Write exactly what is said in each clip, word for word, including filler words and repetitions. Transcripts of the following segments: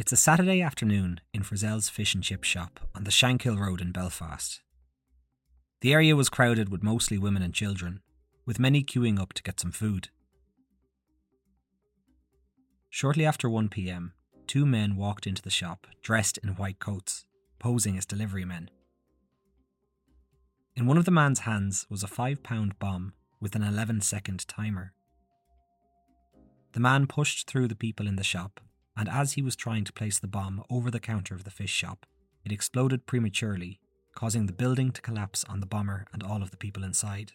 It's a Saturday afternoon in Frizzell's fish and chip shop on the Shankill Road in Belfast. The area was crowded with mostly women and children, with many queuing up to get some food. Shortly after one p.m, two men walked into the shop dressed in white coats, posing as delivery men. In one of the man's hands was a five pound bomb with an eleven second timer. The man pushed through the people in the shop, and as he was trying to place the bomb over the counter of the fish shop, it exploded prematurely, causing the building to collapse on the bomber and all of the people inside.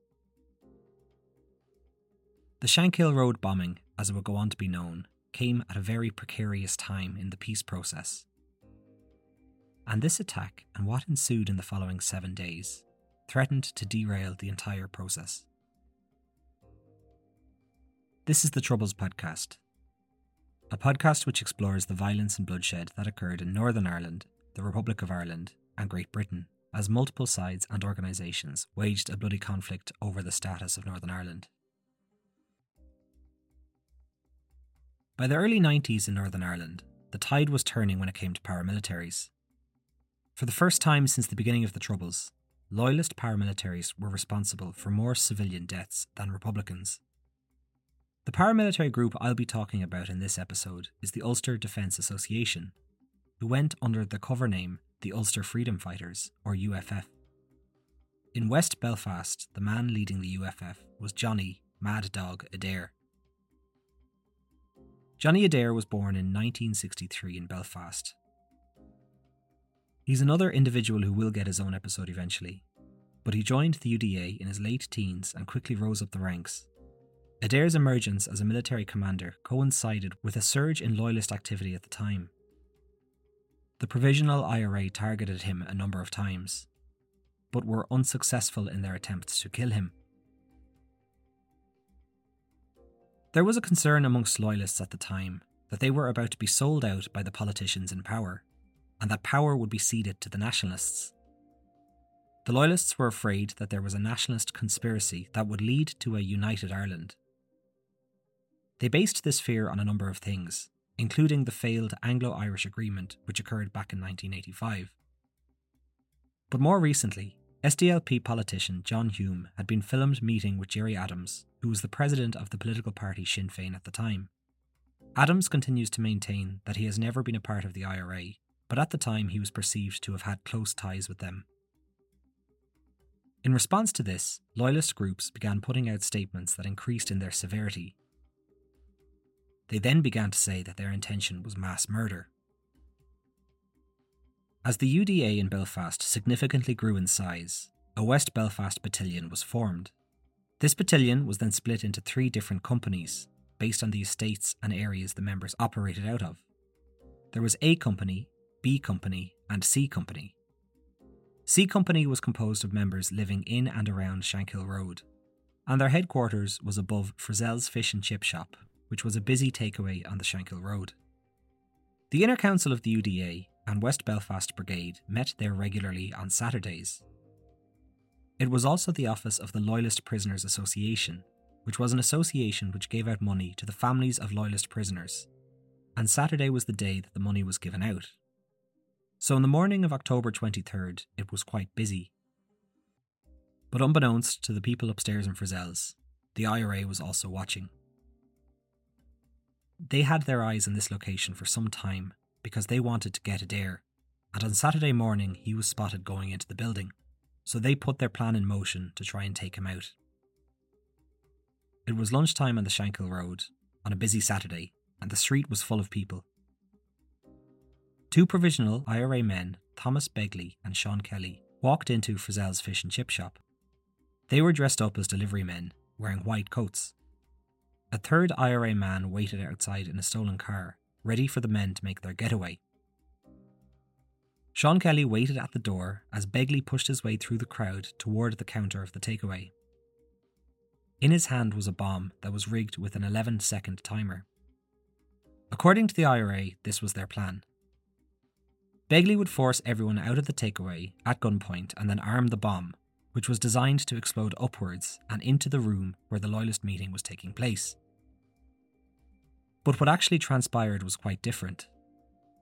The Shankill Road bombing, as it would go on to be known, came at a very precarious time in the peace process. And this attack, and what ensued in the following seven days, threatened to derail the entire process. This is the Troubles Podcast, a podcast which explores the violence and bloodshed that occurred in Northern Ireland, the Republic of Ireland, and Great Britain, as multiple sides and organisations waged a bloody conflict over the status of Northern Ireland. By the early nineties in Northern Ireland, the tide was turning when it came to paramilitaries. For the first time since the beginning of the Troubles, Loyalist paramilitaries were responsible for more civilian deaths than Republicans. The paramilitary group I'll be talking about in this episode is the Ulster Defence Association, who went under the cover name the Ulster Freedom Fighters, or U F F. In West Belfast, the man leading the U F F was Johnny Mad Dog Adair. Johnny Adair was born in nineteen sixty-three in Belfast. He's another individual who will get his own episode eventually, but he joined the U D A in his late teens and quickly rose up the ranks. Adair's emergence as a military commander coincided with a surge in Loyalist activity at the time. The Provisional I R A targeted him a number of times, but were unsuccessful in their attempts to kill him. There was a concern amongst Loyalists at the time that they were about to be sold out by the politicians in power, and that power would be ceded to the Nationalists. The Loyalists were afraid that there was a nationalist conspiracy that would lead to a united Ireland. They based this fear on a number of things, including the failed Anglo-Irish Agreement which occurred back in nineteen eighty-five. But more recently, S D L P politician John Hume had been filmed meeting with Gerry Adams, who was the president of the political party Sinn Féin at the time. Adams continues to maintain that he has never been a part of the I R A, but at the time he was perceived to have had close ties with them. In response to this, Loyalist groups began putting out statements that increased in their severity. They then began to say that their intention was mass murder. As the U D A in Belfast significantly grew in size, a West Belfast battalion was formed. This battalion was then split into three different companies, based on the estates and areas the members operated out of. There was A Company, B Company, and C Company. C Company was composed of members living in and around Shankill Road, and their headquarters was above Frizzell's Fish and Chip Shop, which was a busy takeaway on the Shankill Road. The Inner Council of the U D A and West Belfast Brigade met there regularly on Saturdays. It was also the office of the Loyalist Prisoners Association, which was an association which gave out money to the families of Loyalist prisoners, and Saturday was the day that the money was given out. So in the morning of October twenty-third, it was quite busy. But unbeknownst to the people upstairs in Frizzell's, the I R A was also watching. They had their eyes on this location for some time because they wanted to get Adair, and on Saturday morning he was spotted going into the building, so they put their plan in motion to try and take him out. It was lunchtime on the Shankill Road, on a busy Saturday, and the street was full of people. Two provisional I R A men, Thomas Begley and Sean Kelly, walked into Frizzell's Fish and Chip Shop. They were dressed up as delivery men, wearing white coats. A third I R A man waited outside in a stolen car, ready for the men to make their getaway. Sean Kelly waited at the door as Begley pushed his way through the crowd toward the counter of the takeaway. In his hand was a bomb that was rigged with an eleven second timer. According to the I R A, this was their plan. Begley would force everyone out of the takeaway at gunpoint and then arm the bomb, which was designed to explode upwards and into the room where the Loyalist meeting was taking place. But what actually transpired was quite different.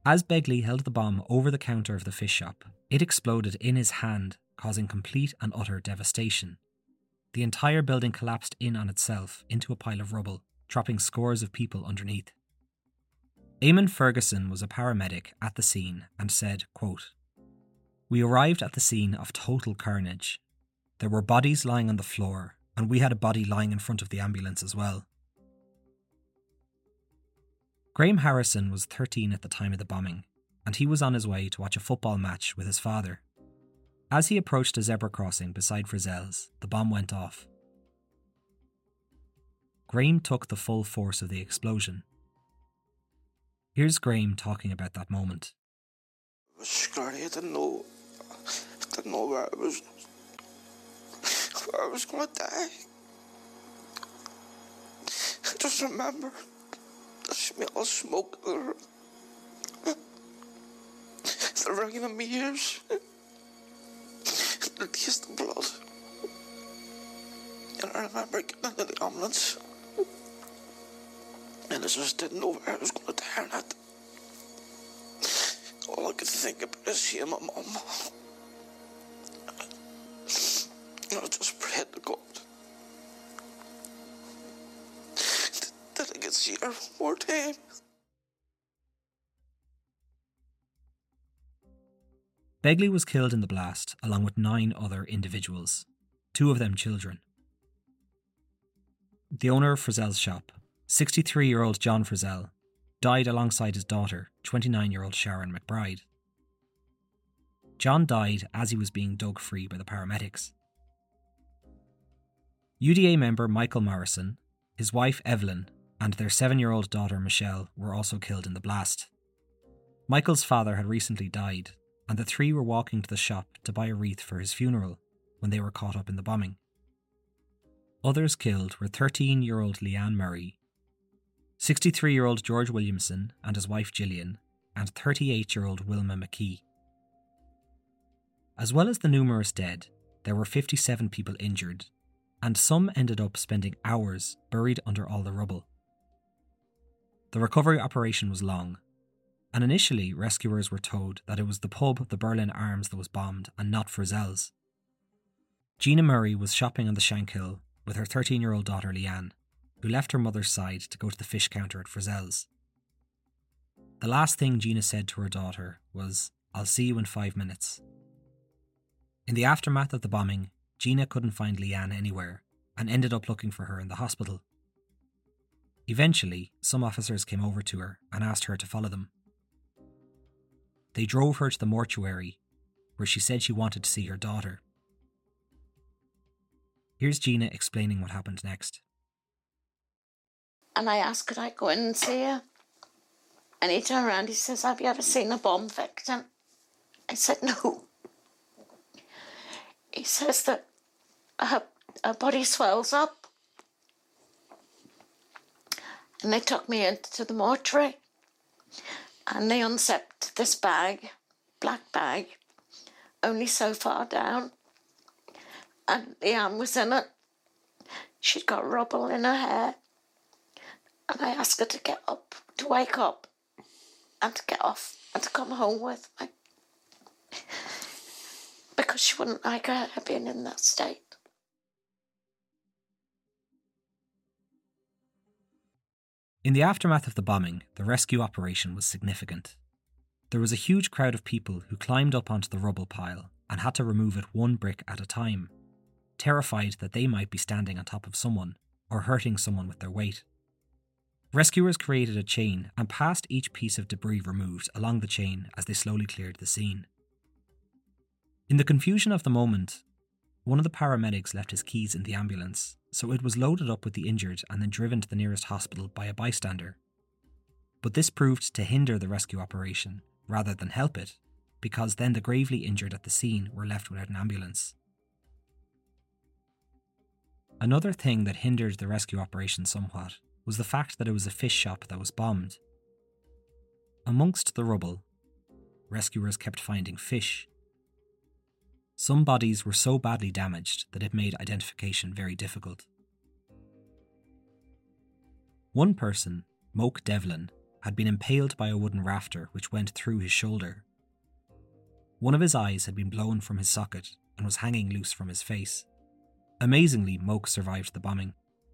As Begley held the bomb over the counter of the fish shop, it exploded in his hand, causing complete and utter devastation. The entire building collapsed in on itself into a pile of rubble, dropping scores of people underneath. Eamon Ferguson was a paramedic at the scene and said, quote, "We arrived at the scene of total carnage. There were bodies lying on the floor, and we had a body lying in front of the ambulance as well." Graham Harrison was thirteen at the time of the bombing, and he was on his way to watch a football match with his father. As he approached a zebra crossing beside Frizzell's, the bomb went off. Graham took the full force of the explosion. Here's Graham talking about that moment. I was scary. I didn't know, I didn't know where I was, where I was going to die. I just remember the smell of smoke, the, the ringing in my ears, the taste of blood. And I remember getting into the ambulance, and I just didn't know where I was going to die or not. All I could think about is seeing my mum. And I just prayed to God that I could see her one more time. Begley was killed in the blast along with nine other individuals, two of them children. The owner of Frizzell's shop, sixty-three-year-old John Frizzell, died alongside his daughter, twenty-nine-year-old Sharon McBride. John died as he was being dug free by the paramedics. U D A member Michael Morrison, his wife Evelyn, and their seven-year-old daughter Michelle were also killed in the blast. Michael's father had recently died, and the three were walking to the shop to buy a wreath for his funeral when they were caught up in the bombing. Others killed were thirteen-year-old Leanne Murray, sixty-three-year-old George Williamson and his wife Gillian, and thirty-eight-year-old Wilma McKee. As well as the numerous dead, there were fifty-seven people injured, and some ended up spending hours buried under all the rubble. The recovery operation was long, and initially rescuers were told that it was the pub the Berlin Arms that was bombed and not Frizzell's. Gina Murray was shopping on the Shankill with her thirteen-year-old daughter Leanne, who left her mother's side to go to the fish counter at Frizzell's. The last thing Gina said to her daughter was, "I'll see you in five minutes." In the aftermath of the bombing, Gina couldn't find Leanne anywhere and ended up looking for her in the hospital. Eventually, some officers came over to her and asked her to follow them. They drove her to the mortuary, where she said she wanted to see her daughter. Here's Gina explaining what happened next. And I asked, could I go in and see her? And he turned around, he says, have you ever seen a bomb victim? I said, no. He says that her, her body swells up. And they took me into the mortuary. And they unzipped this bag, black bag, only so far down. And Leanne was in it. She'd got rubble in her hair. And I asked her to get up, to wake up, and to get off, and to come home with me. Because she wouldn't like her hair being in that state. In the aftermath of the bombing, the rescue operation was significant. There was a huge crowd of people who climbed up onto the rubble pile and had to remove it one brick at a time, terrified that they might be standing on top of someone or hurting someone with their weight. Rescuers created a chain and passed each piece of debris removed along the chain as they slowly cleared the scene. In the confusion of the moment, one of the paramedics left his keys in the ambulance, so it was loaded up with the injured and then driven to the nearest hospital by a bystander. But this proved to hinder the rescue operation rather than help it, because then the gravely injured at the scene were left without an ambulance. Another thing that hindered the rescue operation somewhat was the fact that it was a fish shop that was bombed. Amongst the rubble, rescuers kept finding fish. Some bodies were so badly damaged that it made identification very difficult. One person, Moke Devlin, had been impaled by a wooden rafter which went through his shoulder. One of his eyes had been blown from his socket and was hanging loose from his face. Amazingly, Moke survived the bombing.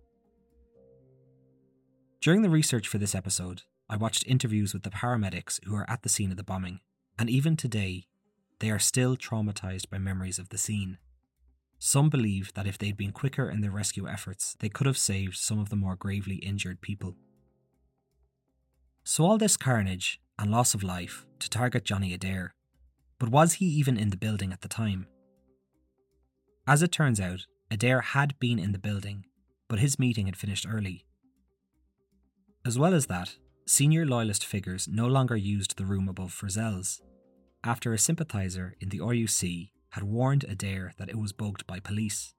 During the research for this episode, I watched interviews with the paramedics who were at the scene of the bombing, and even today, they are still traumatised by memories of the scene. Some believe that if they'd been quicker in their rescue efforts, they could have saved some of the more gravely injured people. So all this carnage and loss of life to target Johnny Adair, but was he even in the building at the time? As it turns out, Adair had been in the building, but his meeting had finished early. As well as that, senior loyalist figures no longer used the room above Frizzell's, after a sympathiser in the R U C had warned Adair that it was bugged by police.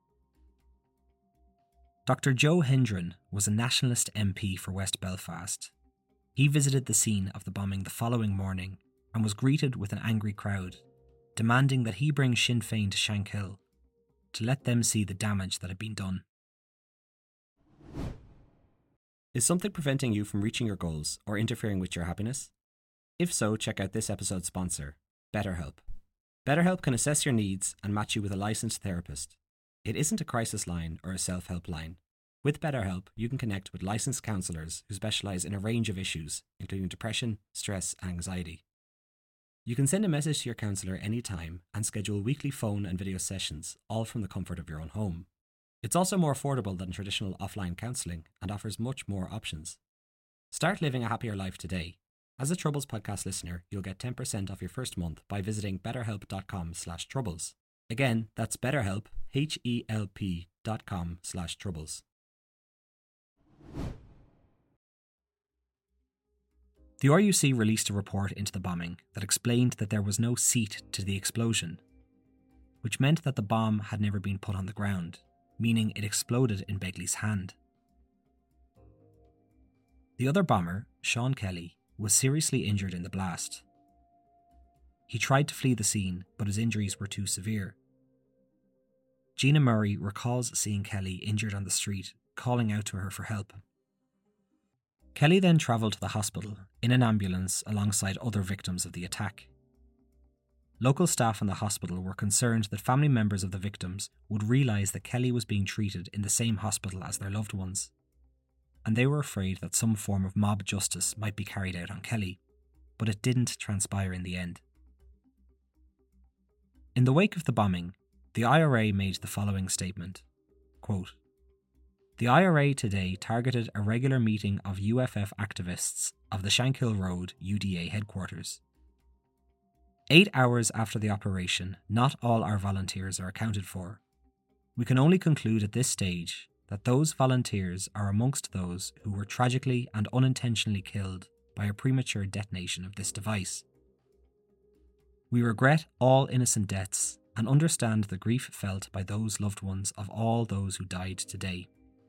Doctor Joe Hendren was a nationalist M P for West Belfast. He visited the scene of the bombing the following morning and was greeted with an angry crowd, demanding that he bring Sinn Féin to Shankill to let them see the damage that had been done. Is something preventing you from reaching your goals or interfering with your happiness? If so, check out this episode's sponsor, BetterHelp. BetterHelp can assess your needs and match you with a licensed therapist. It isn't a crisis line or a self-help line. With BetterHelp, you can connect with licensed counsellors who specialise in a range of issues, including depression, stress, and anxiety. You can send a message to your counsellor anytime and schedule weekly phone and video sessions, all from the comfort of your own home. It's also more affordable than traditional offline counselling and offers much more options. Start living a happier life today. As a Troubles podcast listener, you'll get ten percent off your first month by visiting betterhelp.com slash troubles. Again, that's betterhelp, H-E-L-P dot com slash troubles. The R U C released a report into the bombing that explained that there was no seat to the explosion, which meant that the bomb had never been put on the ground, meaning it exploded in Begley's hand. The other bomber, Sean Kelly, was seriously injured in the blast. He tried to flee the scene, but his injuries were too severe. Gina Murray recalls seeing Kelly injured on the street, calling out to her for help. Kelly then travelled to the hospital in an ambulance alongside other victims of the attack. Local staff in the hospital were concerned that family members of the victims would realise that Kelly was being treated in the same hospital as their loved ones, and they were afraid that some form of mob justice might be carried out on Kelly, but it didn't transpire in the end. In the wake of the bombing, the I R A made the following statement, quote, "The I R A today targeted a regular meeting of U F F activists of the Shankill Road U D A headquarters. Eight hours after the operation, not all our volunteers are accounted for. We can only conclude at this stage that those volunteers are amongst those who were tragically and unintentionally killed by a premature detonation of this device. We regret all innocent deaths and understand the grief felt by those loved ones of all those who died today."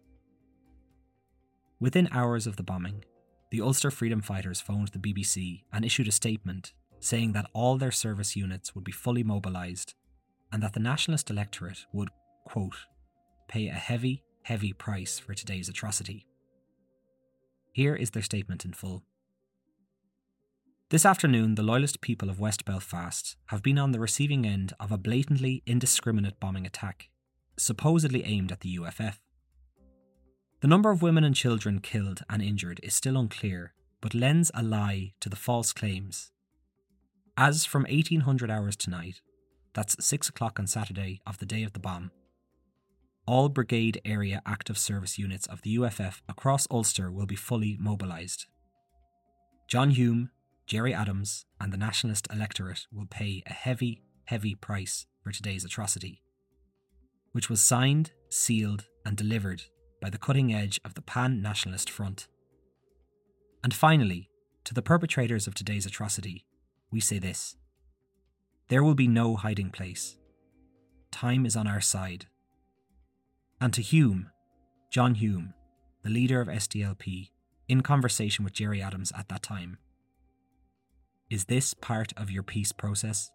Within hours of the bombing, the Ulster Freedom Fighters phoned the B B C and issued a statement saying that all their service units would be fully mobilised and that the nationalist electorate would, quote, "pay a heavy, heavy price for today's atrocity." Here is their statement in full. "This afternoon, the loyalist people of West Belfast have been on the receiving end of a blatantly indiscriminate bombing attack, supposedly aimed at the U F F. The number of women and children killed and injured is still unclear, but lends a lie to the false claims. As from eighteen hundred hours tonight, that's six o'clock on Saturday of the day of the bomb, all brigade area active service units of the U F F across Ulster will be fully mobilised. John Hume, Gerry Adams and the nationalist electorate will pay a heavy, heavy price for today's atrocity, which was signed, sealed and delivered by the cutting edge of the Pan-Nationalist Front. And finally, to the perpetrators of today's atrocity, we say this: there will be no hiding place. Time is on our side. And to Hume, John Hume, the leader of S D L P, in conversation with Gerry Adams at that time, is this part of your peace process?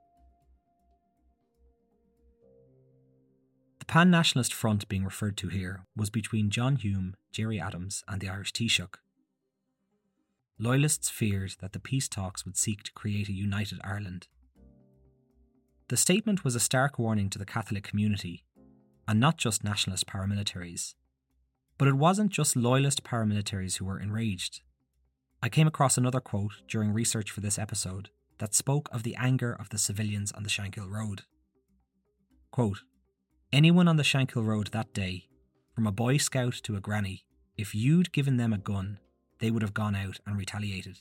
The Pan-Nationalist Front being referred to here was between John Hume, Gerry Adams and the Irish Taoiseach. Loyalists feared that the peace talks would seek to create a united Ireland. The statement was a stark warning to the Catholic community, and not just nationalist paramilitaries. But it wasn't just loyalist paramilitaries who were enraged. I came across another quote during research for this episode that spoke of the anger of the civilians on the Shankill Road. Quote, "Anyone on the Shankill Road that day, from a Boy Scout to a granny, if you'd given them a gun, they would have gone out and retaliated."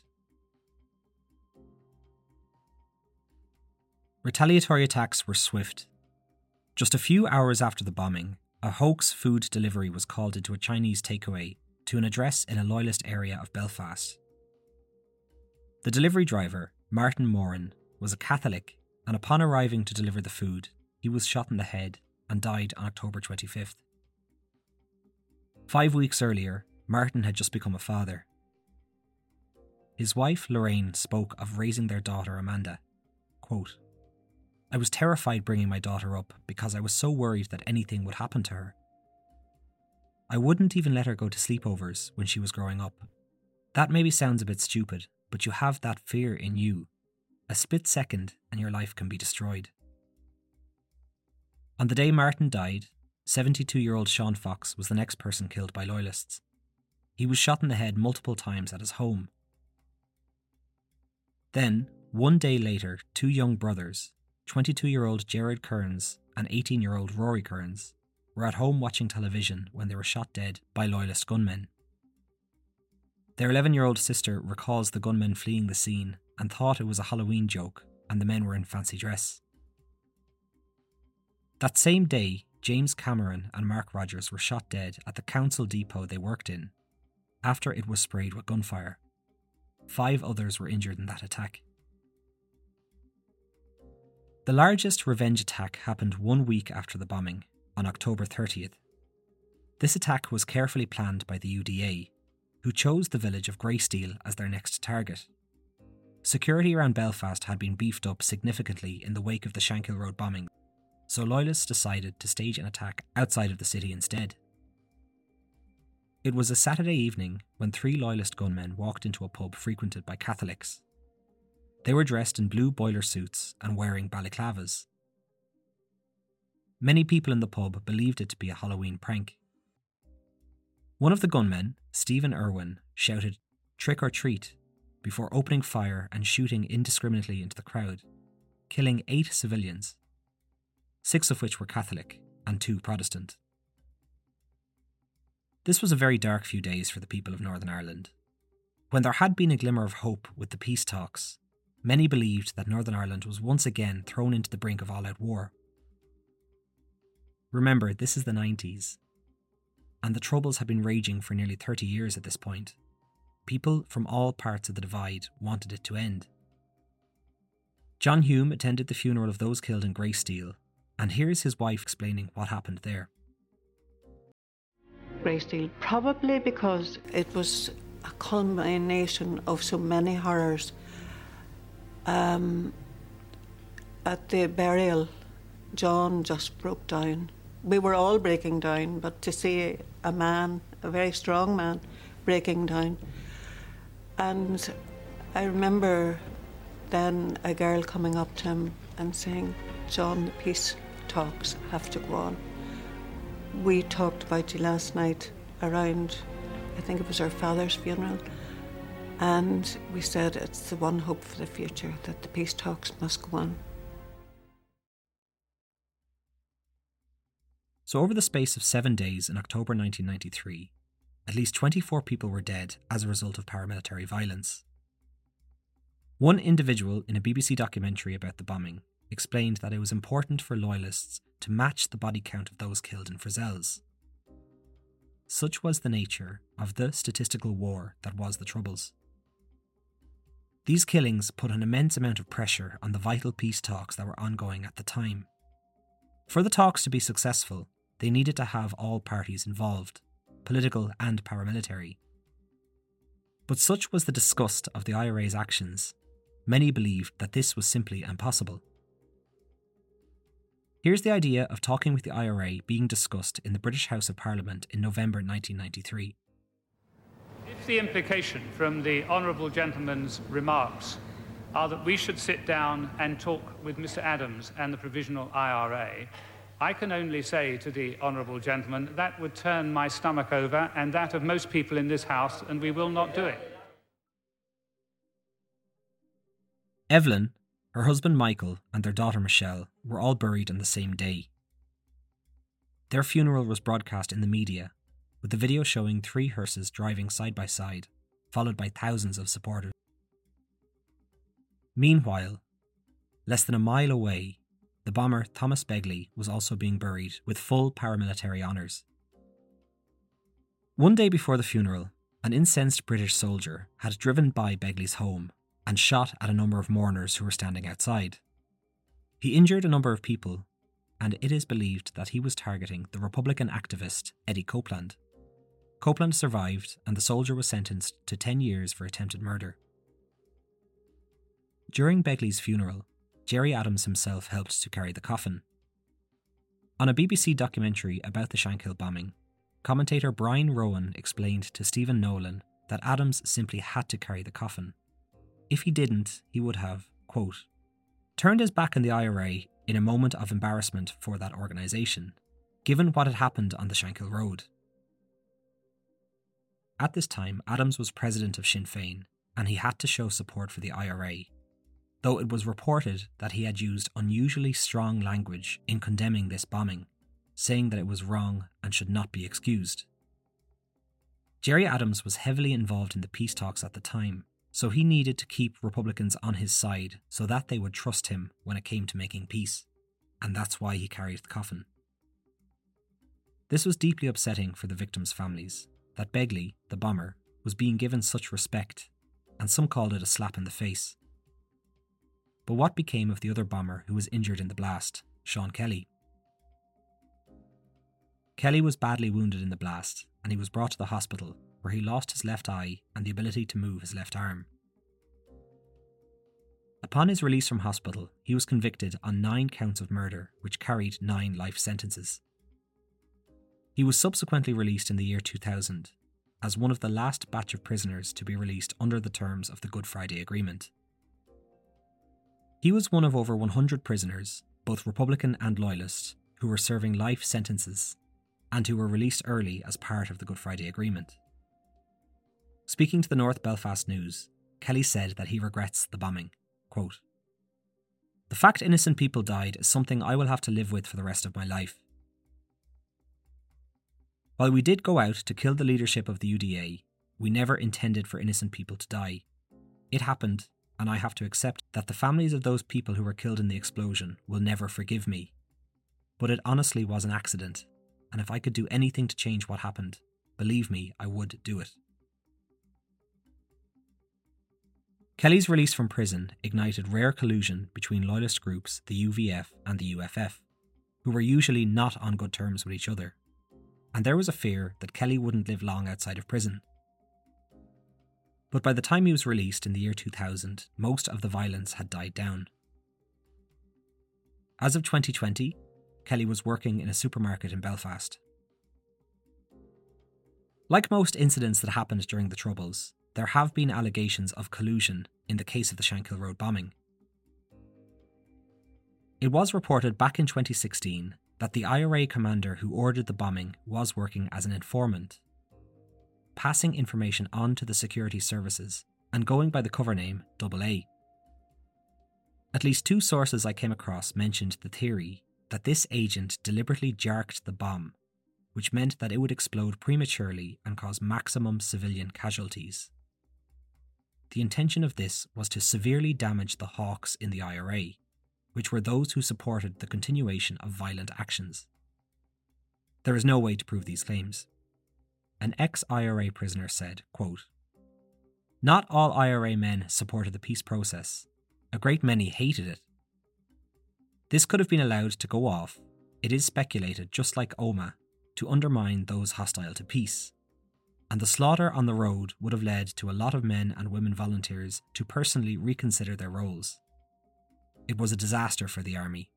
Retaliatory attacks were swift. Just a few hours after the bombing, a hoax food delivery was called into a Chinese takeaway to an address in a loyalist area of Belfast. The delivery driver, Martin Moran, was a Catholic, and upon arriving to deliver the food, he was shot in the head and died on October twenty-fifth. Five weeks earlier, Martin had just become a father. His wife, Lorraine, spoke of raising their daughter, Amanda. Quote, "I was terrified bringing my daughter up because I was so worried that anything would happen to her. I wouldn't even let her go to sleepovers when she was growing up. That maybe sounds a bit stupid, but you have that fear in you. A split second and your life can be destroyed." On the day Martin died, seventy-two-year-old Sean Fox was the next person killed by Loyalists. He was shot in the head multiple times at his home. Then, one day later, two young brothers, twenty-two-year-old Gerard Kearns and eighteen-year-old Rory Kearns, were at home watching television when they were shot dead by Loyalist gunmen. Their eleven-year-old sister recalls the gunmen fleeing the scene and thought it was a Halloween joke and the men were in fancy dress. That same day, James Cameron and Mark Rogers were shot dead at the council depot they worked in, after it was sprayed with gunfire. Five others were injured in that attack. The largest revenge attack happened one week after the bombing, on October thirtieth. This attack was carefully planned by the U D A, who chose the village of Greysteel as their next target. Security around Belfast had been beefed up significantly in the wake of the Shankill Road bombing, so Loyalists decided to stage an attack outside of the city instead. It was a Saturday evening when three Loyalist gunmen walked into a pub frequented by Catholics. They were dressed in blue boiler suits and wearing balaclavas. Many people in the pub believed it to be a Halloween prank. One of the gunmen, Stephen Irwin, shouted, "Trick or treat," before opening fire and shooting indiscriminately into the crowd, killing eight civilians, six of which were Catholic and two Protestant. This was a very dark few days for the people of Northern Ireland. When there had been a glimmer of hope with the peace talks, many believed that Northern Ireland was once again thrown into the brink of all-out war. Remember, this is the nineties, and the Troubles had been raging for nearly thirty years at this point. People from all parts of the divide wanted it to end. John Hume attended the funeral of those killed in Greysteel, and here's his wife explaining what happened there. Greysteel, probably because it was a culmination of so many horrors. Um, at the burial, John just broke down. We were all breaking down, but to see a man, a very strong man, breaking down. And I remember then a girl coming up to him and saying, "John, the peace talks have to go on. We talked about you last night around, I think it was our father's funeral, and we said it's the one hope for the future, that the peace talks must go on." So over the space of seven days in October nineteen ninety-three, at least twenty-four people were dead as a result of paramilitary violence. One individual in a B B C documentary about the bombing explained that it was important for Loyalists to match the body count of those killed in Frizzels. Such was the nature of the statistical war that was the Troubles. These killings put an immense amount of pressure on the vital peace talks that were ongoing at the time. For the talks to be successful, they needed to have all parties involved, political and paramilitary. But such was the disgust of the I R A's actions, many believed that this was simply impossible. Here's the idea of talking with the I R A being discussed in the British House of Parliament in November nineteen ninety-three. If the implication from the honourable gentleman's remarks are that we should sit down and talk with Mr Adams and the Provisional I R A, I can only say to the honourable gentleman that would turn my stomach over and that of most people in this House, and we will not do it. Evelyn, her husband Michael and their daughter Michelle were all buried on the same day. Their funeral was broadcast in the media, with the video showing three hearses driving side by side, followed by thousands of supporters. Meanwhile, less than a mile away, the bomber Thomas Begley was also being buried with full paramilitary honours. One day before the funeral, an incensed British soldier had driven by Begley's home and shot at a number of mourners who were standing outside. He injured a number of people, and it is believed that he was targeting the Republican activist Eddie Copeland. Copeland survived, and the soldier was sentenced to ten years for attempted murder. During Begley's funeral, Gerry Adams himself helped to carry the coffin. On a B B C documentary about the Shankill bombing, commentator Brian Rowan explained to Stephen Nolan that Adams simply had to carry the coffin. If he didn't, he would have, quote, turned his back on the I R A in a moment of embarrassment for that organisation, given what had happened on the Shankill Road. At this time, Adams was president of Sinn Féin, and he had to show support for the I R A, though it was reported that he had used unusually strong language in condemning this bombing, saying that it was wrong and should not be excused. Gerry Adams was heavily involved in the peace talks at the time, so he needed to keep Republicans on his side so that they would trust him when it came to making peace, and that's why he carried the coffin. This was deeply upsetting for the victims' families, that Begley, the bomber, was being given such respect, and some called it a slap in the face. But what became of the other bomber who was injured in the blast, Sean Kelly? Kelly was badly wounded in the blast, and he was brought to the hospital, where he lost his left eye and the ability to move his left arm. Upon his release from hospital, he was convicted on nine counts of murder, which carried nine life sentences. He was subsequently released in the year two thousand, as one of the last batch of prisoners to be released under the terms of the Good Friday Agreement. He was one of over one hundred prisoners, both Republican and Loyalist, who were serving life sentences, and who were released early as part of the Good Friday Agreement. Speaking to the North Belfast News, Kelly said that he regrets the bombing. Quote, "The fact innocent people died is something I will have to live with for the rest of my life. While we did go out to kill the leadership of the U D A, we never intended for innocent people to die. It happened, and I have to accept that the families of those people who were killed in the explosion will never forgive me. But it honestly was an accident, and if I could do anything to change what happened, believe me, I would do it." Kelly's release from prison ignited rare collusion between Loyalist groups, the U V F and the U F F, who were usually not on good terms with each other, and there was a fear that Kelly wouldn't live long outside of prison. But by the time he was released in the year two thousand, most of the violence had died down. As of twenty twenty, Kelly was working in a supermarket in Belfast. Like most incidents that happened during the Troubles, there have been allegations of collusion in the case of the Shankill Road bombing. It was reported back in twenty sixteen that the I R A commander who ordered the bombing was working as an informant, passing information on to the security services and going by the cover name Double A. At least two sources I came across mentioned the theory that this agent deliberately jarked the bomb, which meant that it would explode prematurely and cause maximum civilian casualties. The intention of this was to severely damage the hawks in the I R A, which were those who supported the continuation of violent actions. There is no way to prove these claims. An ex-I R A prisoner said, quote, "Not all I R A men supported the peace process. A great many hated it. This could have been allowed to go off, it is speculated, just like Omagh, to undermine those hostile to peace. And the slaughter on the road would have led to a lot of men and women volunteers to personally reconsider their roles. It was a disaster for the army."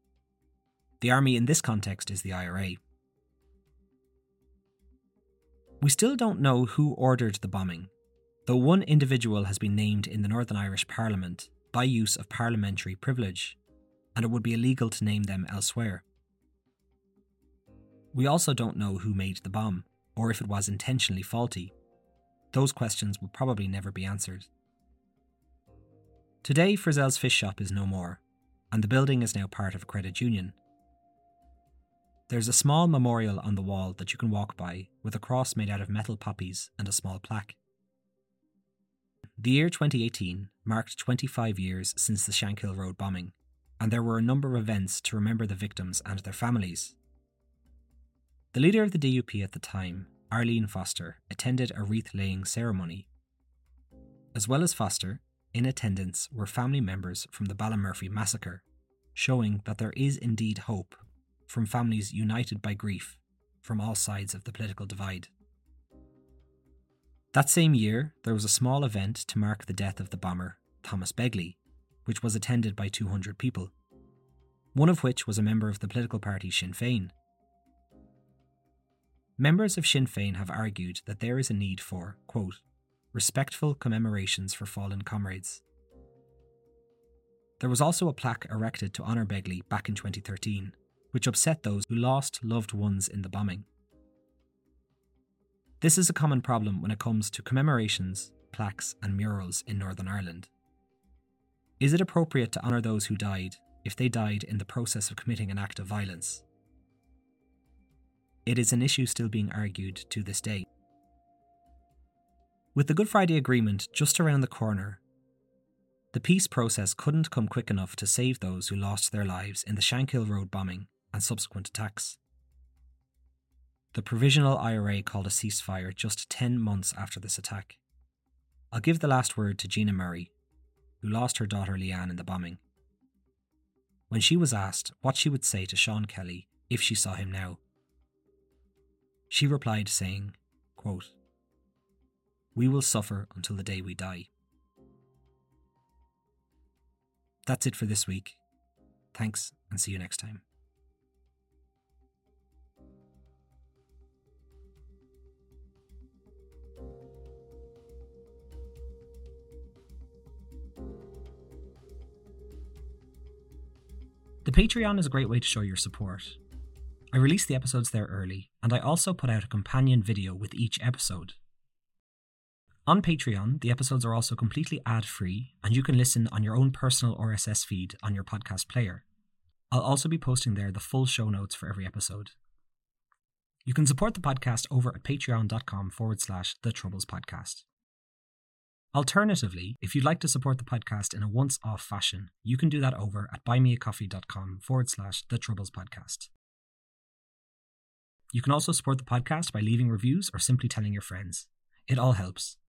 The army in this context is the I R A. We still don't know who ordered the bombing, though one individual has been named in the Northern Irish Parliament by use of parliamentary privilege, and it would be illegal to name them elsewhere. We also don't know who made the bomb, or if it was intentionally faulty. Those questions will probably never be answered. Today, Frizzell's Fish Shop is no more, and the building is now part of a credit union. There's a small memorial on the wall that you can walk by, with a cross made out of metal poppies and a small plaque. The year twenty eighteen marked twenty-five years since the Shankill Road bombing, and there were a number of events to remember the victims and their families. The leader of the D U P at the time, Arlene Foster, attended a wreath-laying ceremony. As well as Foster, in attendance were family members from the Ballymurphy massacre, showing that there is indeed hope from families united by grief from all sides of the political divide. That same year, there was a small event to mark the death of the bomber, Thomas Begley, which was attended by two hundred people, one of which was a member of the political party Sinn Féin. Members of Sinn Féin have argued that there is a need for, quote, respectful commemorations for fallen comrades. There was also a plaque erected to honour Begley back in twenty thirteen, which upset those who lost loved ones in the bombing. This is a common problem when it comes to commemorations, plaques and murals in Northern Ireland. Is it appropriate to honour those who died if they died in the process of committing an act of violence? It is an issue still being argued to this day. With the Good Friday Agreement just around the corner, the peace process couldn't come quick enough to save those who lost their lives in the Shankill Road bombing and subsequent attacks. The Provisional I R A called a ceasefire just ten months after this attack. I'll give the last word to Gina Murray, who lost her daughter Leanne in the bombing. When she was asked what she would say to Sean Kelly if she saw him now, she replied saying, quote, "We will suffer until the day we die." That's it for this week. Thanks, and see you next time. The Patreon is a great way to show your support. I release the episodes there early, and I also put out a companion video with each episode. On Patreon, the episodes are also completely ad-free, and you can listen on your own personal R S S feed on your podcast player. I'll also be posting there the full show notes for every episode. You can support the podcast over at patreon.com forward slash The Troubles Podcast. Alternatively, if you'd like to support the podcast in a once-off fashion, you can do that over at buymeacoffee.com forward slash The Troubles Podcast. You can also support the podcast by leaving reviews or simply telling your friends. It all helps.